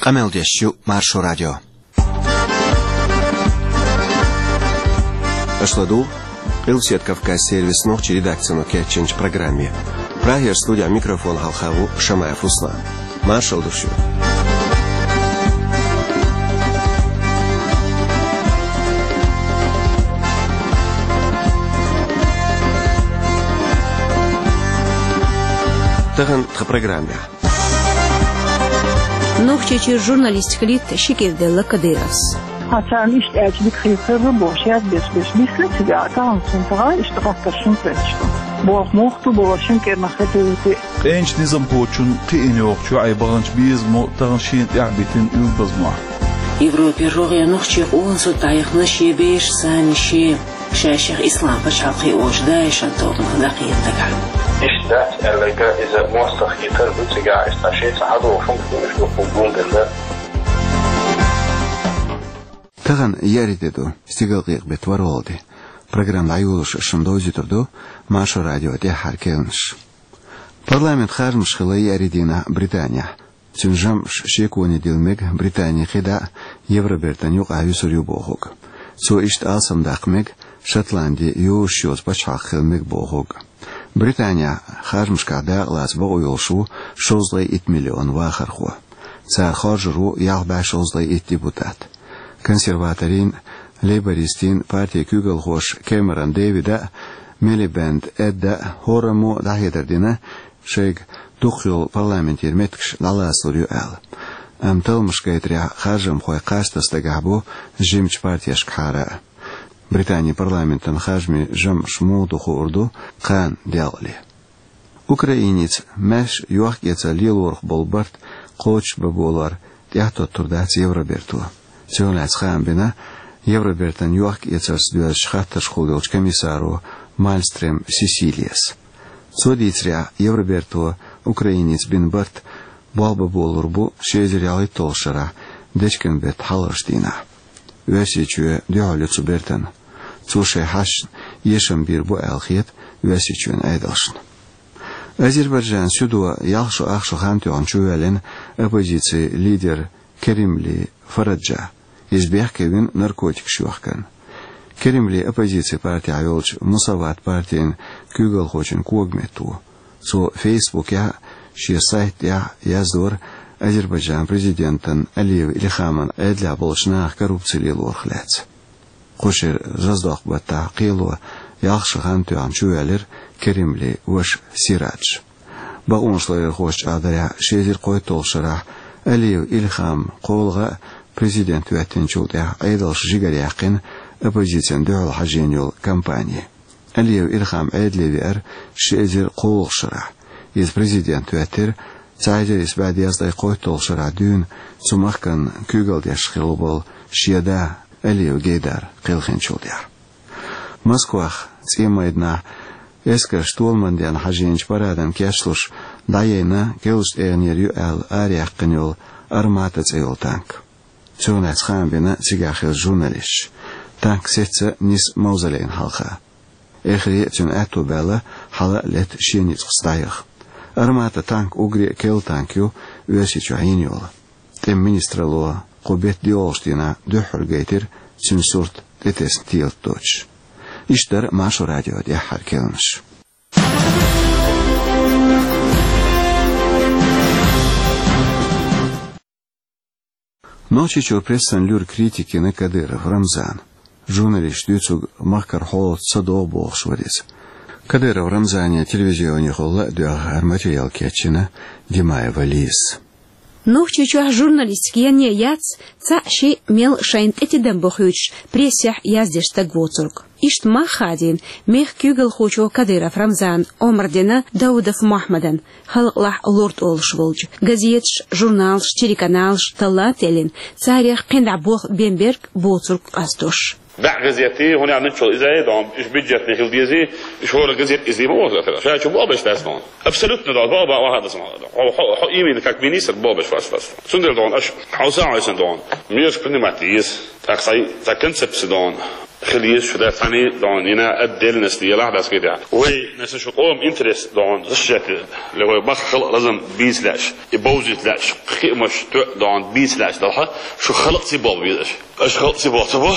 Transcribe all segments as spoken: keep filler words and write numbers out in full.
قمل ديشو مارشو راديو أشلدو قلسيت كافكاس سيرвис نوخчи редакцияны кетченч программе. Прагер студия микрофон халхаву Шамаев Руслан. Маршал душу. Таган тха программе. نوخчи журналист Халид Шикерделла Кадыровс. Hasan ist eigentlich Krieger, Boschat, bis bis bis letztes Jahr zum Teil ist doch das schon fest. Boah, mochte boah schon gerne hätte. Eins nizam pochun qin yoqchu ay baganch biz mo tagshin ya'bitin yubazma. Европе рогя нохчи он со тайхна шебеш санши шаших ислам башaqi ojdash antogna daqiqtaga. Ist das erlega is a monster hitter butiga ist das jetzt hado funktioniert so funktioniert. Таган яридеду стигалгык бетваролди. Программа аюлуш шындозитурду Маша радио де харкелнш. Парламент хармш хылы яридина Британия. Цюнжам шекуни дилмег Британия хида Евробертан юк аюсурю бохуг. Со ишт алсамдакмег Шотландия юшёс бачахылмег бохуг. Британия хармшка да лаз богуйолшу шозлай ит миллион вахарху. Цар харжру ялбашозлай ит депутат. Консерваторин, лейбористин, партия Кюгел Хош, Кэмерон Дэвида, Милибенд Эдда, Хораму Дахидердина, Шейк Духил парламентир Меткш Лаласлурю Эл. Ам Талмшкайтря Хажам Хой Кастас Дагабу, Жимч партия Шкхара. Британия парламентан Хажми Жам Шмуду Хурду, Хан Делали. Украинец Мэш Юахгеца Лилурх Болбарт, Коч Бабулар, Тяхто Турдац Евроберту. Сёнэц хамбина Евробертан юах яцас дуаш хатташ хулдолч комиссару Мальстрем Сесилиес. Цодицря Евроберту украинец Бинбарт балба болурбу шезеряли толшара дечкенбет халарштина. Весичуе дюалюцу бертан. Цуше хаш ешем бирбу алхет весичуен айдалшн. Азербайджан сюдуа ялшу ахшу хантуан чуэлен оппозиции лидер Керимли Фараджа. Избех Кевин наркотик шуахкан. Керимли оппозиция партии Айолч Мусават партиен Кюгел Хочин Когмету. Со Фейсбук я ши сайт я яздор Азербайджан президентен Алиев Ильхаман эдля болшнах коррупции лорхлец. Хошер жаздах бата қилу яхшы хантуан чуэлер Керимли ваш Сирадж. Багуншлар хош адаря шезир қой толшара Алиев Ильхам қолға президент уәттен чулда айдалш жигаряқин оппозицион дұғыл хаженюл компания. Алиев Ильхам әйдлевер шезір қолғшыра. Ез президент уәттер цайдер избәді яздай қой толшыра дүйін сумаққан күйгалдяш қилу бол шияда Алиев гейдар қилхин чулда. Москвах цимайдна эскер штулмандян хаженч парадан кешлуш дайена келуш эгнер юэл ариаққин юл арматац эйл танк. Цюнэц хамбина сигахил журналист. Танк сетса нис маузалейн халха. Эхри цюн эту бела хала лет шиениц хстаях. Армата танк угри кел танкю уэсичу айниола. Тем министралуа кубет диолштина дюхр гейтер цюн сурт детес тил точ. Иштар Машу радио дяхар келнш. Ночью прессан люр критики на Кадыров Рамзан. Журналист Юцуг Махкар Холод Садо Бохшварис. Кадыров Рамзане телевизионе холла дуахар материал кетчина Димаева Лис. Нохчи журналист яне яц ца ши мел шайнт этиден бохюч прессях яздеш тагвоцург. Ишт махадин мех кюгел хочо Кадыров Рамзан Омардина Даудов Махмадан халлах лорд олшволж газетш журналш телеканалш талателин царях кендабох Бенберг боцург астош. باع غزيتي هون عم نشتغل إذا يدعم إيش بيجت نخل ديزي إيش هو الغزيت إزاي ما وصل كذا شايف شو بابش تاسمون أبسلوت ندعو بابا واحد اسمه هو هو إيمين كك مينيسر بابش فاس فاس سندر دون أش حوسان عايزين دون ميوش كل ما تيس تاكسي تاكنسب سدون خليش شو ده ثاني دون هنا أدل نسلي لا بس كده وهي ناس شو قوم إنترس دون الشكل اللي هو بخلق لازم بيس لاش يبوزت لاش مش دون بيس لاش ده شو خلق سباب بيش ايش خلق سباب سباب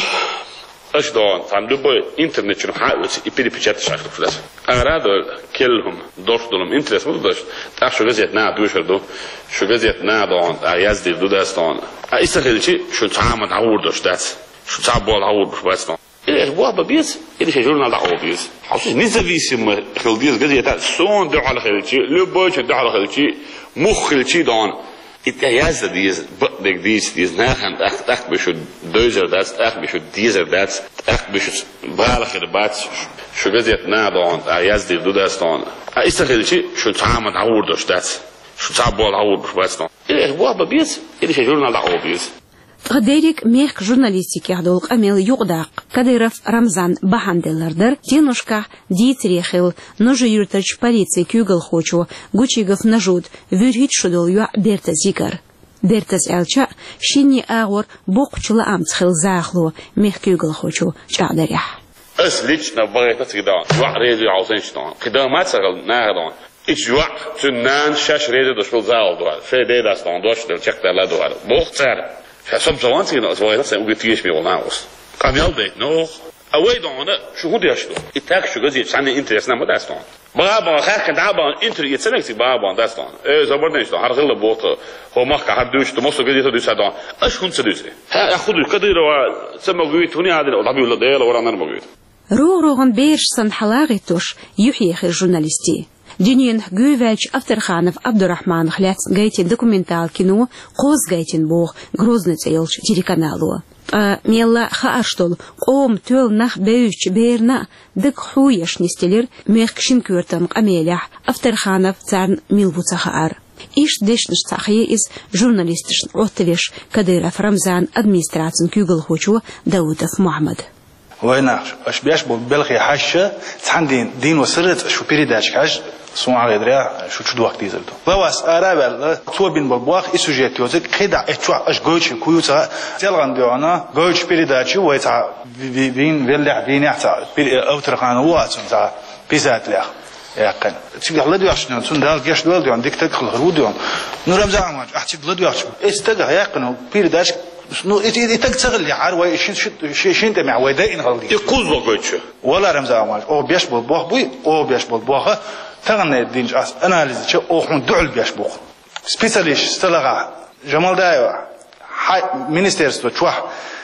ايش دون فهم دبوا إنترنت شنو حاول يبدي بيشات شكل فلاس أراد كلهم دوش دولم إنترس مو دوش تعرف شو جزيت نا دوش ردو شو جزيت نا دون عياز دي دو داستون استخدم شيء شو تعامل عور دوش داس شو تعبوا العور بس دون إيه هو ببيز إيه شجورنا دعوة بيز حاسس نزافيسم خلديز جزيت سون دعوة على خلشي لبوش دعوة على خلشي مخ خلشي دون إتجاز ديز بدك ديز ديز ناخن أخ أخ بشو دوزر داس أخ بشو ديزر داس أخ بشو بالخير بات شو جزيت نادون عياز دي دو داس دون استخدم شيء شو تعامل عور دوش داس شو تعبوا العور بس دون إيه هو ببيز إيه شجورنا دعوة بيز غديرك ميخ جورنالистики хдолк амел югдак Кадыров Рамзан баханделардер тенушка дитрехил ножи юртач полиции кюгл хочу гучигов нажуд вюрхит шудол ю берта зикар дертас элча шинни агор бокчула амцхил захлу мех кюгл хочу чадарях اس ليش نبغيت تقدر واحد ريدي عاوزين شلون قدامات سغل ناهدون ايش وقت تنان شاش ريدي دوش بالزال دوال في دي داستون دوش دل تشك دلا دوال بوختار فسب زمان سينا زوايا سن وقتيش مي والناوس كامل ديت نو اوي دون شو هو ديشلو اتاك شو غزي سنه انتريس نما داستون بابا خاك دابا انتر يتسنكسي بابا داستون اي زبرنيش دون هرغل بوت هو ما حدوش تمسو غدي تدوس دون اش كنت تدوسي ها اخذ القدر سما قويت هنا هذا الطبيب ولا ديل ولا انا موجود رو روغن بيرش سن حلاغتوش يحيى الجورناليستي دينين جوفالش افترخانов عبدالرحمن خلات جايتين دокументал кино قوز جايتين بوغ грозный يلش телеканалу ميلا خاштол قوم تول نخ بيوش بيرنا دك خويش نستلر ميخكشن كورتن قميلح افترخانов царн ميلبوца خار إيش دشنش تحيي إز جورناليستش عطلش كديرف رمزان أدميستراتن كيغل خوشو داودف محمد وين اش بيش بالخي حشه عندي دين وسرت شو بيريداش كاش سون على دريا شو شو وقت يزلتو بواس ارابل تو بين بالبواخ اي سوجيت يوزك خدا اتشو اش جوتش كويوتا تلغان ديونا جوتش بيريداش ويتا بين بيلع بين يحتا اوترخان واتن تاع بيزات لا يقن تيغ لا ديوش نون سون دال كاش دول ديون ديك تدخل هروديون نورم زعما احتي لا ديوش استغ يقن بيريداش نو إتك تغلي عروة شين شين شين تمع ودائن غلدي يقول وقتش ولا رمزا مال أو بيش بالبوخ بوي أو بيش بالبوخ تغنى الدين جاس أناليز شو أو حن دعل بيش بوخ سبيساليش استلغا جمال دايوا حي مينستيرستو تشوح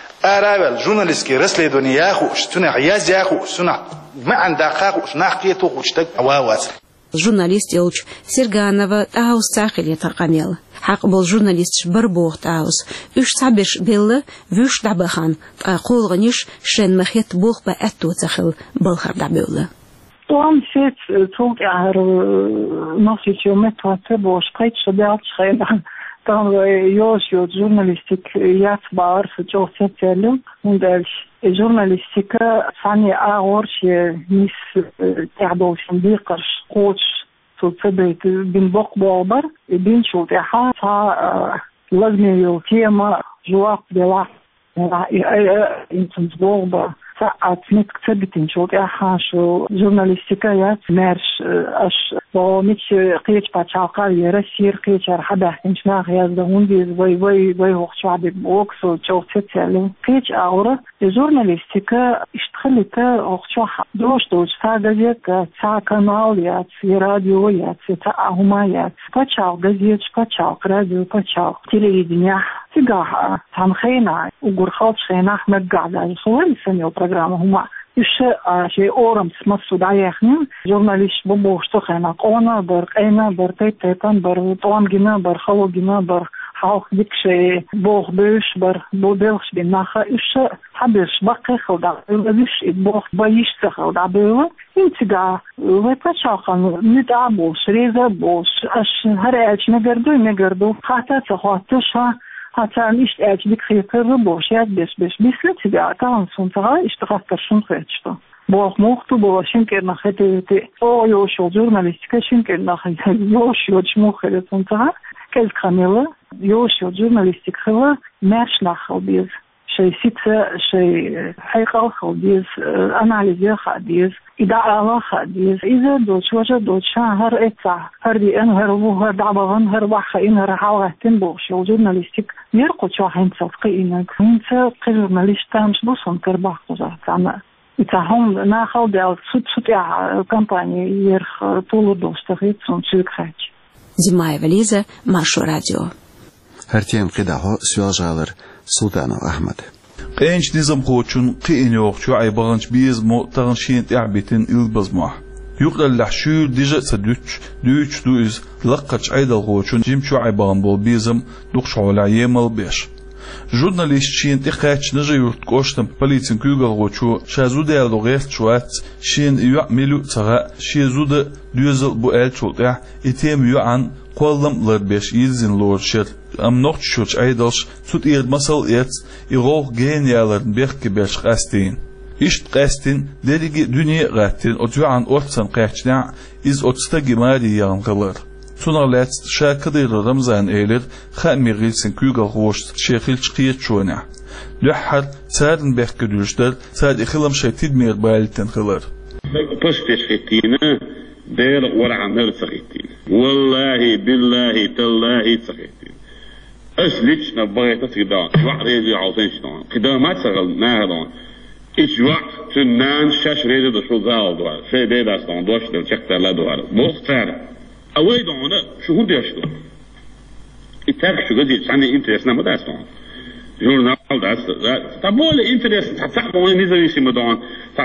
أرابل جورناليستكي رسلي دنيا خو شتنا عياز يا خو شتنا ما عندها خو شنا حكيتو خو شتك واواس журналист Елч Серганова таус сахили тaqamel حق бул журналист барбох таус үш сабеш белле вүш дабахан қолғыниш шен махет бох ба атту цахил балхар дабелле Toen zit toen er nog iets met wat te bespreken zodat schrijven dan jos jo journalistiek jatsbaar zo vertellen en dat journalistieke van je ouders je mis terwijl van dikkers coach tot het bin bokbaar bin zo te gaan لازم يوتيما جواب بلا in het boven ساعات نكتبتين شو كأحا شو جورناليستيكا مارش أش لو مش قيش بتشاقر يرسير قيش رحبه إنش ما غياز دهون بيز وي وي وي هو شعبي بوكسو شو تتعلم قيش أورا جورناليستيكا اشتغلت أخشوا دوش دوش فاجزيك تا كانال يات في راديو يات تا هما بتشاق جزيت بتشاق راديو بتشاق تلفزيون تجاه تنخينا وجرخات خينا أحمد قاعد على صور سنة برنامج هما إيش شيء أورم سمسو دايخنين جورناليست بموشتو خينا قونا بر قينا بر تيتان بر طوام جنا بر خلو جنا بر حاوخ ديك شيء بوخ بيش بر بودلش بناخا إيش حبش بقى خدا إيش بوخ بايش تخدا بيوا إنتجا وتشاقن نتعبوش ريزا بوش أش هرأش نقدر نقدر حتى تخاطشها حتى nicht ehrlich kritiker boşyat beş beş mislet ya kan sonra işte hakikaten geçti. Bu muhtu bu şinker nahete o yo şu jurnalistika şinker nahete yo şu çmuhre sonra kel kanala yo şu jurnalistika merş nahal biz شيء ستة شيء حقيقة خديز أناليزيا خديز إدعاء خديز إذا دوش وجد دوش هر إتسع هردي أن هربو هر دعبغن هر وحين هر حاوهتن بوش وجورناليستيك يرقو شو حين صدقينك هنسا قرر ماليش تامش بوصن كرباح قزار تعمل إتاهم ناخل ديال سوت سوت يا كامباني يرخ طول دوش تغيط سون شلك خاج Зимаева Лиза, Маршу радио. هرتين قدعه سواجالر سلطانو أحمد. قينش نظام خوچون قين يوقشو عي بغنش بيزمو تغنشين تعبتين إلبزموح يقل لحشور ديجا سدوش دوش دوز لقش عيدا خوچون جيمشو عي بغن بول بيزم دوخشو العيامل بيش журналистчин тихач нажа юрткоштам полицин кюгал гочу шазуда логест шуат шин ю милу цага шизуда дюзел бу элчулта итем ю ан қоллам ларбеш изин лоршер am noch schutz eidels tut ihr masal jetzt ihr genialern berkebеш qastin ist qastin derige dünya qatin otuan ortsan qachna iz otsta gimari yanqalar Sonar letzt şarkıdır Ramazan eyler xamir gilsin kügal hoşt şehil çıkıyet şuna. Lühhar sardın bekgedüşler sad ixilam şektid mer balten kılar. Pastış xitine der wara amel sagitin. Wallahi billahi tallahi sagitin. Aslich na bagayta sidan. Wa'rezi عاوزين شلون. قدامات سغل نهضان. إجواء تنان شاش ريد دشو زال دوار. شيء ده داستان دوش دل شكتر لا دوار. مختار. أويد عنا شو هو ديشتو؟ إتاك شو قدي عندي إنترست نما داستون. جورنال داست. تبول إنترست تحسب وين نزل شيء مدان.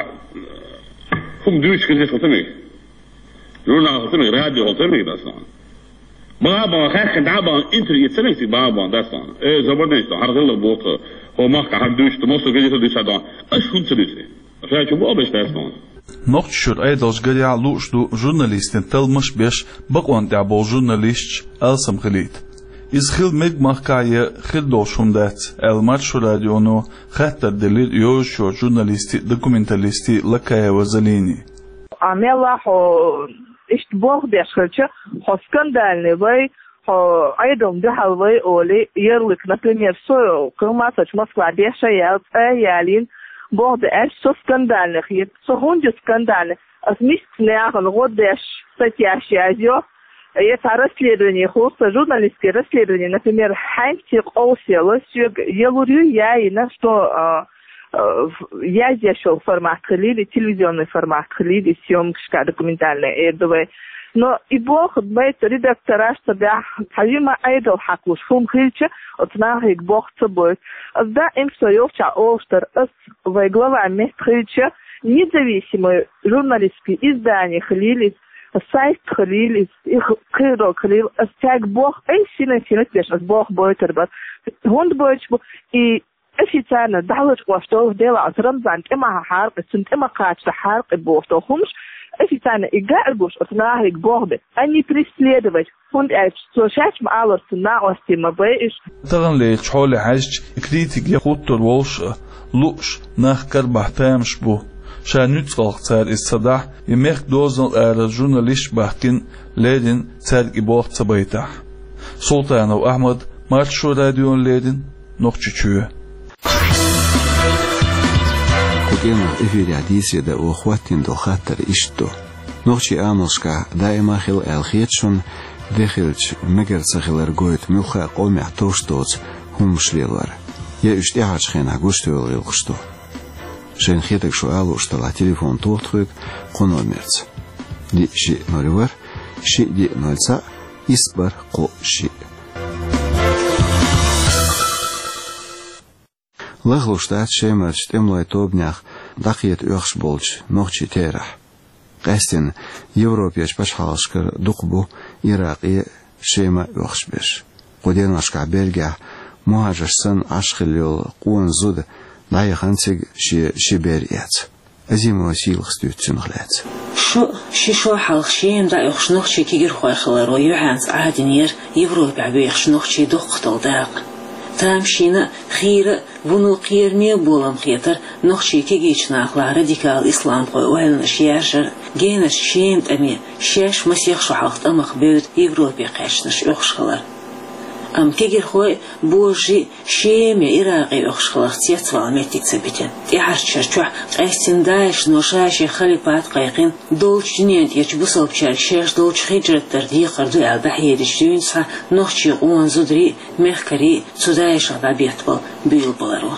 هم دوش كذي خطمي. جورنال خطمي راديو خطمي داستون. بابا خاخ دعبا إنتر يتسمع في بابا داستون. إيه زبردست. هرغل بوق هو ما كان دوش تمسك كذي تدوش دان. إيش هم تدوسه؟ عشان شو بقى بس داستون. Noch schur eidals gadia luchdu journalisten telmash besh baqwan ta'bol journalist alsam khalid. Iz khil meg mahkaye khil doshundat el march radiono khatar delil yosho journalisti dokumentalisti lakaya wazalini. Amela ho ist boh deshkhalcha ho skandalny vay ho aydom de halvay oli yerlik например so kılmasach Moskva deshayal ayalin Бог да эш со скандальных, и со хунди скандальных. А с мистером Родеш статья шазио, это расследование, худо журналистское расследование, например, Хантик Олсела, я говорю, я и на что я здесь шел формат хлили, телевизионный формат хлили, съемка документальная, эрдовая. Но и Бог дбает редактора, чтобы Халима Айдл Хакуш Хум Хильча, от нахик Бог собой. Да, им стоявча Олштер, с глава мест Хильча, независимые журналистские издания хлились, сайт хлились, их кидо хлил, стяг Бог, эй, сильно, сильно, конечно, Бог будет рыбать. Гунд будет, и официально далеч что дело от Рамзан, има харк, сунт има качество харк, и Бог, что хумш, официально и гарбуш от нахик Богды, а не преследовать. Und er so schätzt man alles zu nahosti ma beish. Tagan le chole hajj kritik yaqut walsh lush nach karbahtam shbu. Shanut qalqtar is-sadah yemek dozal ara journalist bahkin ledin serg iboq sabayta. Sultan Ahmad Marchu radio ledin noqchuchu. Кукена эфире одиседа у хватин до хатар ишто. Ночи амошка дайма хил алхетшун دخلت مگر سخلر گویت میخا قوم احتوشتوت هم شلیلار یا اشتیاج خینا گوشت ولی گوشتو شین خیتک شو آلو اشتلا تلفن توت خویک قنومرز دی شی نوریور شی دی نولسا ایستبر قو شی لغلوشتات شیمرش تملای توبنیخ دقیت اوخش بولج نوچی تیره قاستن يوروبيش باش حاشكر دقبو إراقي شيما يخشبش قدين أشكع بلغا مهاجر سن أشخليل قوان زود داي خانسيق شي شبيريات أزيم وسيل خستيوت سنغلات شو شي شو حلق شيم دا يخشنوخ شي كيجر خوي خلر ويوحانس عادنير يوروبي عبي يخشنوخ شي دقتل داق تامشينا خير ونو قيرني بولم خيتر نخشي كيجيش ناقلا راديكال إسلام قوي وهلنا شياشر جينش شيمت أمي شاش مسيخ شو حلقت أمخ بيوت يوروبي قاشنش يخش خلر أم كجر خوي بوجي شيم إراقي أخشخلق تيتفال ميتك سبتين يعرش شرشوح قيسين دايش نوشاشي خليبات قيقين دولش جنيان يجبسل بشار شيش دولش خيجرت تردي قردو ألبحي يدشتوين سا نوخشي قوان زدري مخكري سودايش غابيتبال بيل بلارو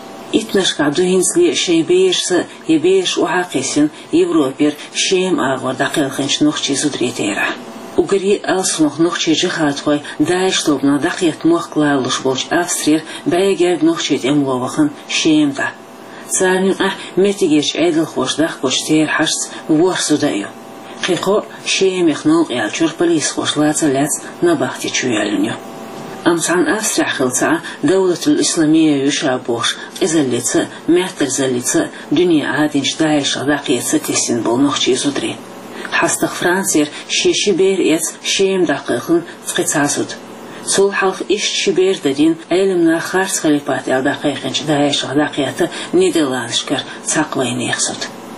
إتناش قعدو هنسلي شي بيش يبيش وعاقيسين يوروبير شيم آغور داقيل خنش نوخشي زدري تيرا وقري ألسنوخ نوخشي جخات خوي دايش طوبنا داقيت موخ لالوش بوش أفسرير بايقارد نوخشي املووخن شيم دا سارنين أح متيجيش عيدل خوش داق خوش تير حشت ورسو دايو قيقو شيم يخنوق يالجور بليس خوش لاتا لات نباختي تشويالنيو أمسعن أفسرع خلطة دولة الإسلامية يشابوش إذا لتا مهتر زلتا دنيا عادينش دايش داقية ستيسين بولنوخشي زدري حستق فرانسير شي شبير إيت شيم دقيقن تقيتاسود سول حلق إشت شبير دادين علمنا خارس خليبات إل دقيقنش دايش داقية نيدرلاندشكر تاقوين يخسود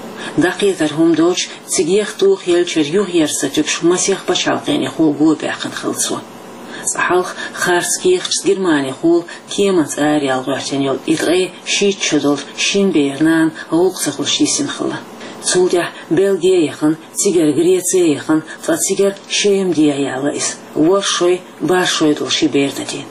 دقيقة هم دوش تيجيخ توخ يلشر يوغ يرساتوكش مسيخ بشالقين يخول قوة باقن خلطسوا صحالخ خارس كيخش جرماني خول كيمت آري الغوحتين يول إتغي شيت شدول شين بيرنان غوق سخل شيسين خلا سوليح بلغيا يخن تيجر غريتسي يخن فتيجر شيم ديا يالايس ورشوي باشوي دول شي بيردتين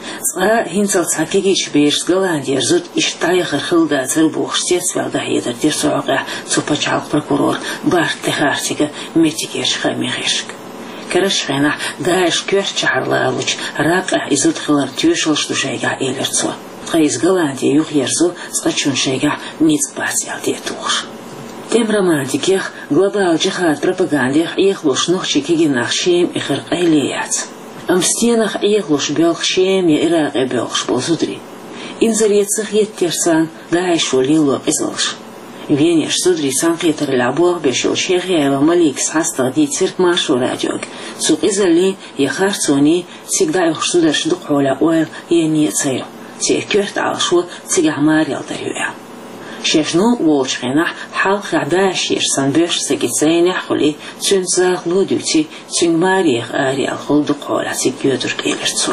صا هنتل تحقيقيش بيرس غلاندير زود اشتايخر خلدا تربوخ شتيت والدا هيدر دير سوقع سوباچالق بروكورور بارت تخارتيگا ميتيگيش خاميخشك كرش خينا دايش كوش چارلالوچ راقع ازود خلر تيوشلش دوشيگا ايلرتسو قيز غلاندي يوخ يرزو صاچون شيگا نيت باسيال ديتوخ تم романтиких глобал джихад пропагандих ихлуш нохчи кигинах шем ихр айлеят амстенах ихлуш белх шем я ирак белш болсудри инзарецах еттерсан дайш волило излш венеш судри санкитер лабор бешо шехия малик хаста дитер машу радиог сук изали я харцони всегда их судаш духола ойл я не цею те кёрт алшу цигамар ялдарюя ششنو ووشخنا حلق عداش يرسن بيش سكتسين يحقلي تنزاغ لودوتي تنماريخ آري الخلد قولاتي جيودر كيلرتسو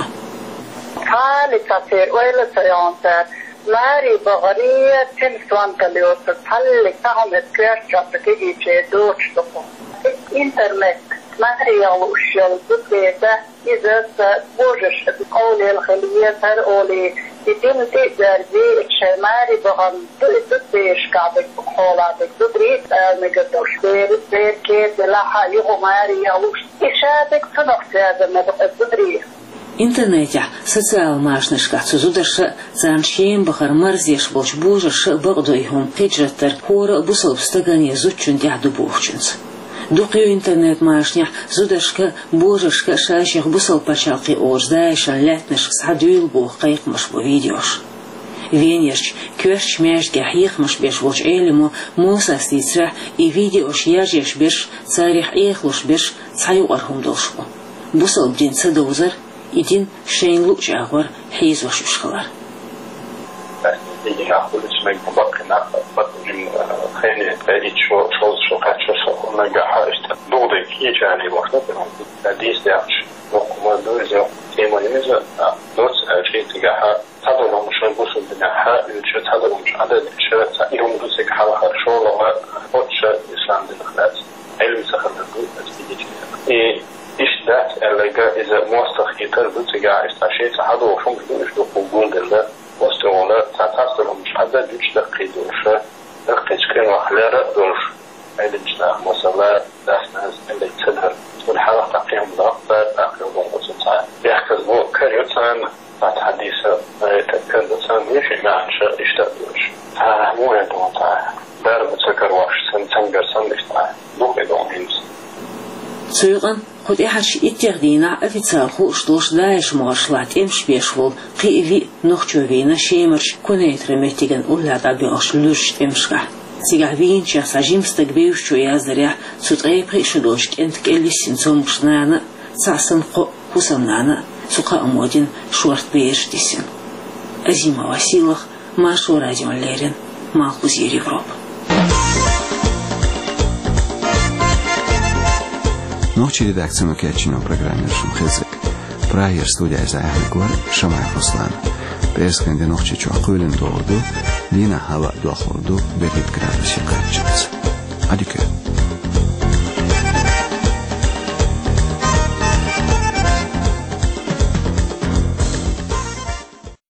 حالي تطير ويلا سيانتر ماري بغرية تنسوان كليوتر حالي تهم اتكير جابتكي ايجي دوش دقو انترنت ماري يالوشيال بطيبة إذا بوجش قولي الخلية هر أولي يتم تقدر دي الشماري بغم تدبيش كعبك بخولاتك تدريد مقدوش بير بير كيد لحا يغو ماري يالوش إشادك تنقص هذا مدق التدريد интернете социал машнышка сузудыршы заншем бахар марзеш болч божыршы багдойхум хиджаттар хора бусылбстагане зучун дяду бухчунс дукью интернет машня зудашка божыршка шаших бусыл пачалки орздайшан лятныш садюйл бух кайкмыш бу видеош венерч кёрч мяжге хихмыш беш волч элему моса стицра и видеош яжеш беш царих эхлуш беш цаю архумдолшбу бусыл бдин цедозар идин шейн луч агвар хейз вашуш халар يجي أقول اسمه مبقنا بطن خيني قاعد شو شو شو قاعد شو شو نجا حاجة دوضي كي جاني وقت حديث داعش وقما دوزي تيما يمزا دوس شيء تجاها هذا لو مش نبص بناها يوجد هذا لو مش عدد شرط يوم دوسك حلا خرشوا لو وش إسلام دخلت علم سخن الدول أسبيجي إيش ذات اللي إذا موثق يتربط تجاه استشهاد هذا وشون بدون شو قبول ده واستغلال تعتصر مش عدد يوجد دقيق وشة دقيق كان وحلارة دولش عيد الجناح مصلاة داسناز اللي تدهر والحالة تقيم ضغطة تقيم ضغطة يحكزبو كاريوتان بعد حديثة يتكاد لسان يشي معنشة يشتغلوش ها مو يدون تاع دار متسكر واش سنتنجر سنشتاع دوقي دون هنس سيغن قد إحش إتغدينا أفيتسالخو شلوش دايش مغشلات إمش بيشول قيفي نخجوبينا شيمرش كونيت رميتيغن أولاد بيغش لوش إمشكا سيغا فين شخصا جيمستك بيوشو يازدريا سوتغي بريشدوش كنتك اللي سنتوم قشنانا ساسن قو خسمنانا سوقا أمودين شورت بيش ديسين أزيما واسيلخ ماشو راديو ليرين مالكو زير Европа. Ночи редакцию Макиачино программе Шумхезе. براير ستوديا زاهن قول شمع فصلان بإسكن دي نوخشي چو قولن دوردو دينا هوا دو خوردو بريد گرادوسي قرچت. Adieu.